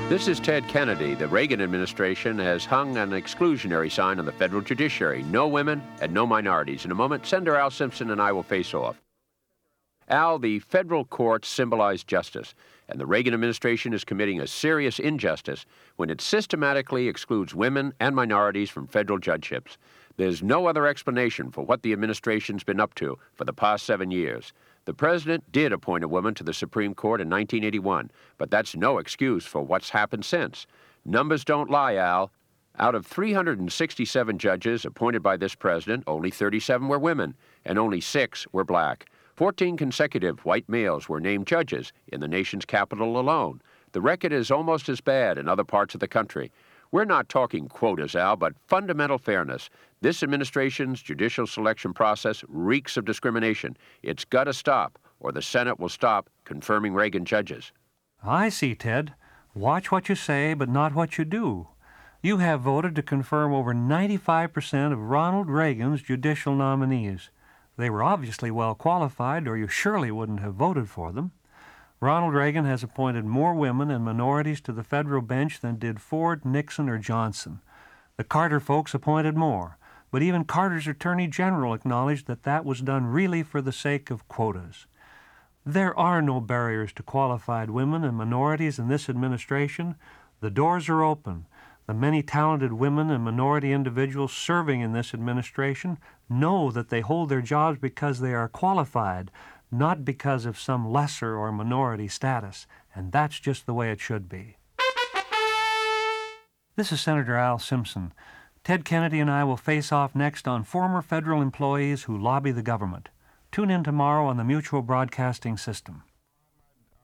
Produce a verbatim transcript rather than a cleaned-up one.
This is Ted Kennedy. The Reagan administration has hung an exclusionary sign on the federal judiciary. No women and no minorities. In a moment, Senator Al Simpson and I will face off. Al, the federal courts symbolize justice, and the Reagan administration is committing a serious injustice when it systematically excludes women and minorities from federal judgeships. There's no other explanation for what the administration's been up to for the past seven years. The president did appoint a woman to the Supreme Court in nineteen eighty-one, but that's no excuse for what's happened since. Numbers don't lie, Al. Out of three hundred sixty-seven judges appointed by this president, only thirty-seven were women, and only six were black. fourteen consecutive white males were named judges in the nation's capital alone. The record is almost as bad in other parts of the country. We're not talking quotas, Al, but fundamental fairness. This administration's judicial selection process reeks of discrimination. It's got to stop, or the Senate will stop confirming Reagan judges. I see, Ted. Watch what you say, but not what you do. You have voted to confirm over ninety-five percent of Ronald Reagan's judicial nominees. They were obviously well qualified, or you surely wouldn't have voted for them. Ronald Reagan has appointed more women and minorities to the federal bench than did Ford, Nixon, or Johnson. The Carter folks appointed more, but even Carter's Attorney General acknowledged that that was done really for the sake of quotas. There are no barriers to qualified women and minorities in this administration. The doors are open. The many talented women and minority individuals serving in this administration know that they hold their jobs because they are qualified, not because of some lesser or minority status, and that's just the way it should be. This is Senator Al Simpson. Ted Kennedy and I will face off next on former federal employees who lobby the government. Tune in tomorrow on the Mutual Broadcasting System.